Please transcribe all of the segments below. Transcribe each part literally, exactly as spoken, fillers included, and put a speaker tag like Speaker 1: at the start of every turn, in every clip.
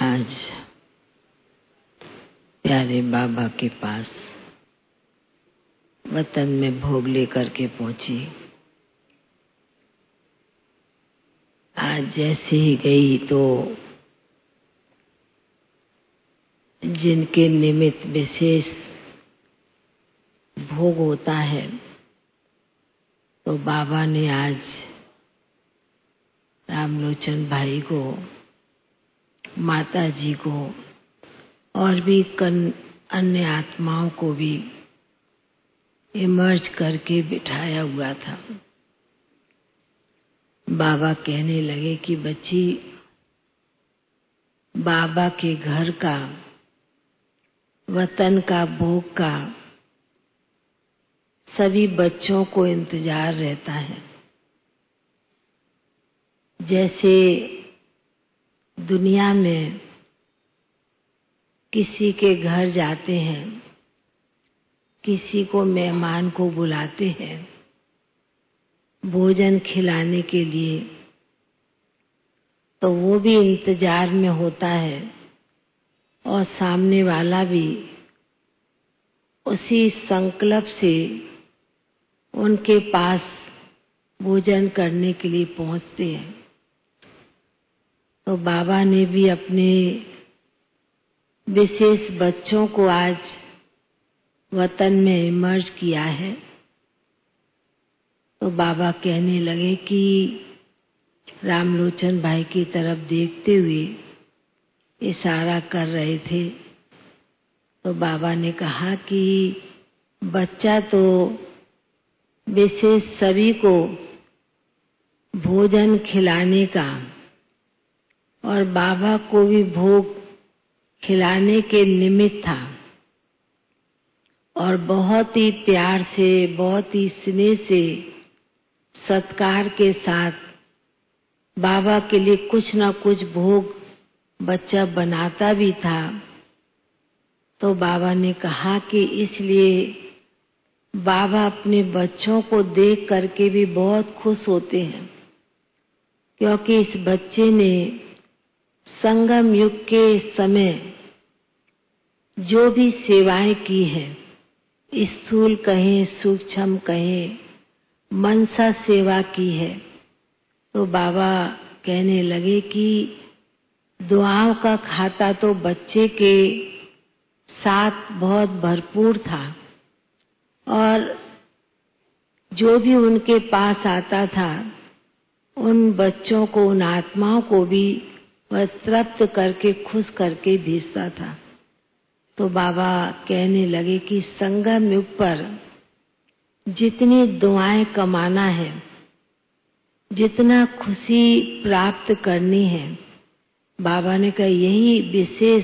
Speaker 1: आज प्यारे बाबा के पास वतन में भोग लेकर के पहुंची। आज जैसे ही गई तो जिनके निमित्त विशेष भोग होता है, तो बाबा ने आज रामलोचन भाई को, माता जी को और भी कन अन्य आत्माओं को भी इमर्ज करके बिठाया हुआ था। बाबा कहने लगे कि बच्ची, बाबा के घर का, वतन का, भोग का सभी बच्चों को इंतजार रहता है। जैसे दुनिया में किसी के घर जाते हैं, किसी को मेहमान को बुलाते हैं भोजन खिलाने के लिए, तो वो भी इंतजार में होता है और सामने वाला भी उसी संकल्प से उनके पास भोजन करने के लिए पहुंचते हैं। तो बाबा ने भी अपने विशेष बच्चों को आज वतन में इमर्ज किया है। तो बाबा कहने लगे कि रामलोचन भाई की तरफ देखते हुए इशारा कर रहे थे। तो बाबा ने कहा कि बच्चा तो विशेष सभी को भोजन खिलाने का और बाबा को भी भोग खिलाने के निमित्त था, और बहुत ही प्यार से, बहुत ही स्नेह से, सत्कार के साथ बाबा के लिए कुछ ना कुछ भोग बच्चा बनाता भी था। तो बाबा ने कहा कि इसलिए बाबा अपने बच्चों को देख करके भी बहुत खुश होते हैं, क्योंकि इस बच्चे ने संगम युग के समय जो भी सेवाएं की हैं, स्थूल कहें, सूक्ष्म कहें, मनसा सेवा की है। तो बाबा कहने लगे कि दुआओं का खाता तो बच्चे के साथ बहुत भरपूर था, और जो भी उनके पास आता था उन बच्चों को, उन आत्माओं को भी वह तृप्त करके, खुश करके भेजता था। तो बाबा कहने लगे कि संगम युग पर जितनी दुआएं कमाना है, जितना खुशी प्राप्त करनी है, बाबा ने कहा यही विशेष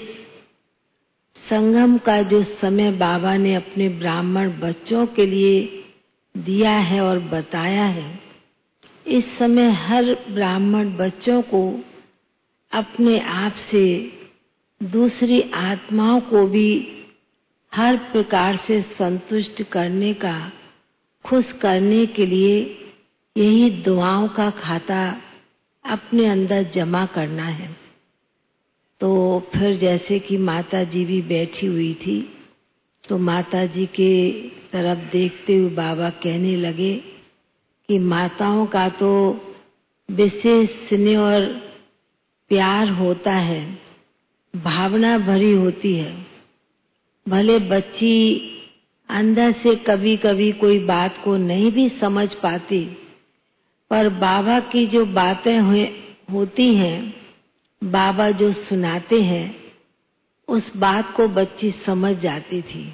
Speaker 1: संगम का जो समय बाबा ने अपने ब्राह्मण बच्चों के लिए दिया है और बताया है, इस समय हर ब्राह्मण बच्चों को अपने आप से दूसरी आत्माओं को भी हर प्रकार से संतुष्ट करने का, खुश करने के लिए यही दुआओं का खाता अपने अंदर जमा करना है। तो फिर जैसे कि माता जी भी बैठी हुई थी, तो माता जी के तरफ देखते हुए बाबा कहने लगे कि माताओं का तो विशेष स्नेह और प्यार होता है, भावना भरी होती है। भले बच्ची अंदर से कभी कभी कोई बात को नहीं भी समझ पाती, पर बाबा की जो बातें होती हैं, बाबा जो सुनाते हैं, उस बात को बच्ची समझ जाती थी।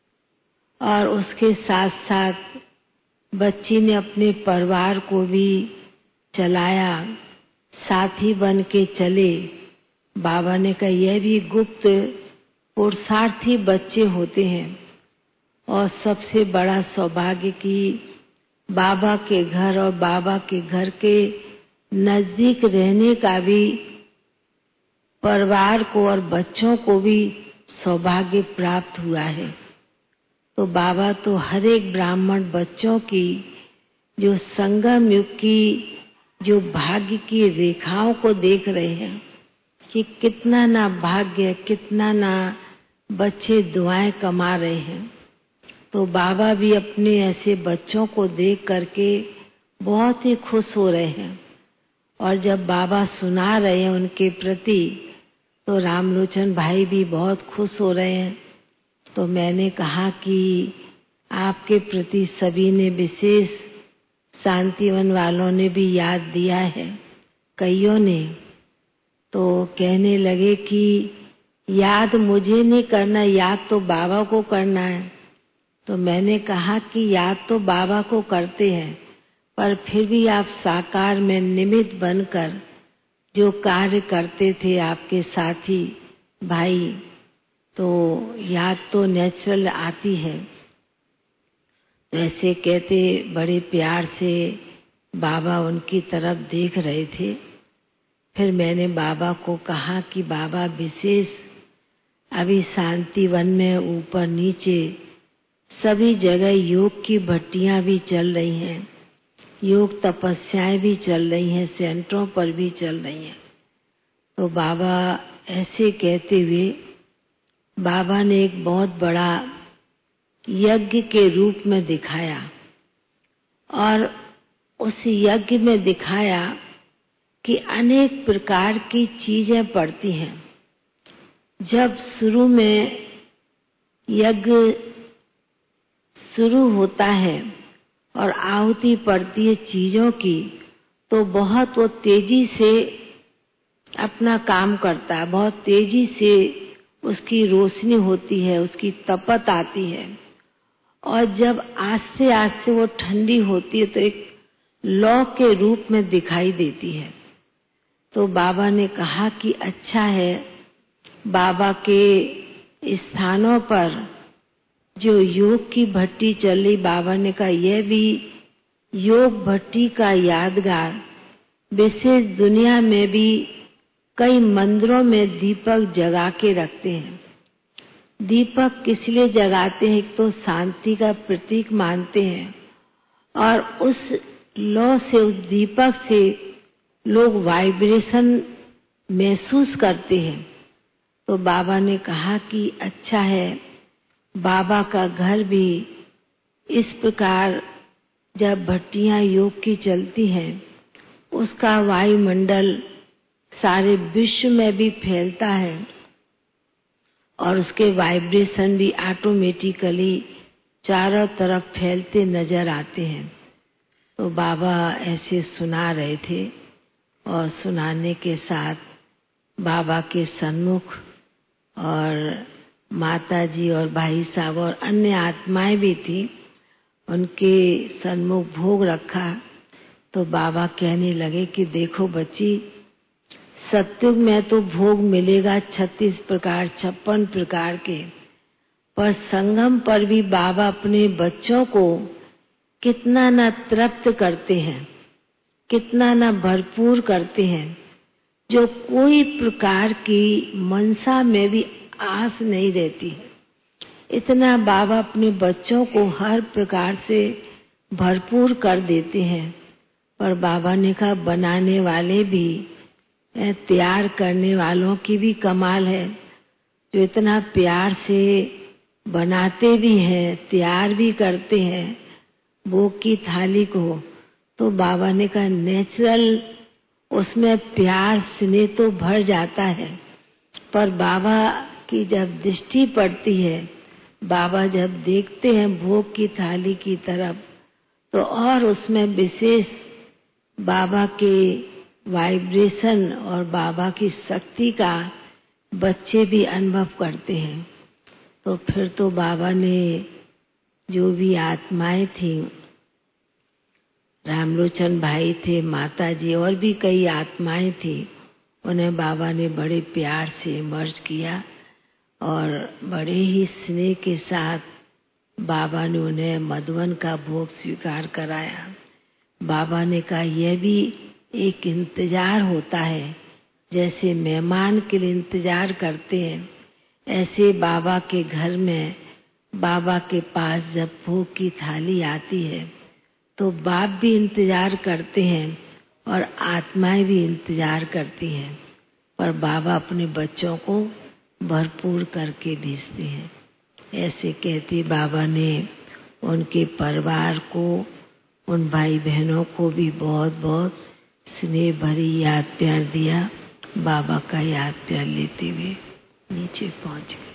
Speaker 1: और उसके साथ साथ बच्ची ने अपने परिवार को भी चलाया, साथी बन के चले। बाबा ने कहा यह भी गुप्त पुरुषार्थी बच्चे होते हैं, और सबसे बड़ा सौभाग्य कि बाबा के घर और बाबा के घर के नजदीक रहने का भी परिवार को और बच्चों को भी सौभाग्य प्राप्त हुआ है। तो बाबा तो हर एक ब्राह्मण बच्चों की जो संगम युग की जो भाग्य की रेखाओं को देख रहे हैं, कि कितना ना भाग्य, कितना ना बच्चे दुआएं कमा रहे हैं। तो बाबा भी अपने ऐसे बच्चों को देख करके बहुत ही खुश हो रहे हैं। और जब बाबा सुना रहे हैं उनके प्रति, तो रामलोचन भाई भी बहुत खुश हो रहे हैं। तो मैंने कहा कि आपके प्रति सभी ने, विशेष शांतिवन वालों ने भी याद दिया है, कईयों ने। तो कहने लगे कि याद मुझे नहीं करना, याद तो बाबा को करना है। तो मैंने कहा कि याद तो बाबा को करते हैं, पर फिर भी आप साकार में निमित्त बनकर जो कार्य करते थे आपके साथी भाई, तो याद तो नेचुरल आती है। वैसे कहते बड़े प्यार से बाबा उनकी तरफ देख रहे थे। फिर मैंने बाबा को कहा कि बाबा, विशेष अभी शांतिवन में ऊपर नीचे सभी जगह योग की भट्टियां भी चल रही हैं, योग तपस्याएं भी चल रही हैं, सेंटरों पर भी चल रही हैं। तो बाबा ऐसे कहते हुए बाबा ने एक बहुत बड़ा यज्ञ के रूप में दिखाया, और उस यज्ञ में दिखाया कि अनेक प्रकार की चीजें पड़ती हैं। जब शुरू में यज्ञ शुरू होता है और आहुति पड़ती है चीजों की, तो बहुत वो तेजी से अपना काम करता है, बहुत तेजी से उसकी रोशनी होती है, उसकी तपत आती है। और जब आस्ते आस्ते वो ठंडी होती है तो एक लौ के रूप में दिखाई देती है। तो बाबा ने कहा कि अच्छा है, बाबा के स्थानों पर जो योग की भट्टी चल रही, बाबा ने कहा यह भी योग भट्टी का यादगार। विशेष दुनिया में भी कई मंदिरों में दीपक जगा के रखते हैं। दीपक किस लिए जगाते हैं? एक तो शांति का प्रतीक मानते हैं, और उस लौ से, उस दीपक से लोग वाइब्रेशन महसूस करते हैं। तो बाबा ने कहा कि अच्छा है, बाबा का घर भी इस प्रकार जब भट्टियां योग की चलती हैं, उसका वायुमंडल सारे विश्व में भी फैलता है, और उसके वाइब्रेशन भी ऑटोमेटिकली चारों तरफ फैलते नजर आते हैं। तो बाबा ऐसे सुना रहे थे, और सुनाने के साथ बाबा के सन्मुख और माता जी और भाई साहब और अन्य आत्माएं भी थी, उनके सन्मुख भोग रखा। तो बाबा कहने लगे कि देखो बच्ची, सत्युग में तो भोग मिलेगा छत्तीस प्रकार, छप्पन प्रकार के, पर संगम पर भी बाबा अपने बच्चों को कितना न तृप्त करते हैं, कितना न भरपूर करते हैं, जो कोई प्रकार की मनसा में भी आस नहीं रहती है। इतना बाबा अपने बच्चों को हर प्रकार से भरपूर कर देते हैं। पर बाबा ने कहा बनाने वाले भी, तैयार करने वालों की भी कमाल है, जो इतना प्यार से बनाते भी हैं, तैयार भी करते हैं भोग की थाली को। तो बाबा ने कहा नेचुरल उसमें प्यार स्नेह तो भर जाता है, पर बाबा की जब दृष्टि पड़ती है, बाबा जब देखते हैं भोग की थाली की तरफ, तो और उसमें विशेष बाबा के वाइब्रेशन और बाबा की शक्ति का बच्चे भी अनुभव करते हैं। तो फिर तो बाबा ने जो भी आत्माएं थी, रामलोचन भाई थे, माता जी और भी कई आत्माएं थी, उन्हें बाबा ने बड़े प्यार से मर्ज किया, और बड़े ही स्नेह के साथ बाबा ने उन्हें मधुवन का भोग स्वीकार कराया। बाबा ने कहा यह भी एक इंतजार होता है, जैसे मेहमान के लिए इंतजार करते हैं, ऐसे बाबा के घर में, बाबा के पास जब भोग की थाली आती है, तो बाप भी इंतजार करते हैं और आत्माएं भी इंतजार करती हैं। पर बाबा अपने बच्चों को भरपूर करके भेजते हैं। ऐसे कहते बाबा ने उनके परिवार को, उन भाई बहनों को भी बहुत बहुत स्नेह भरी याद प्यार दिया। बाबा का याद प्यार लेते हुए नीचे पहुंच गए।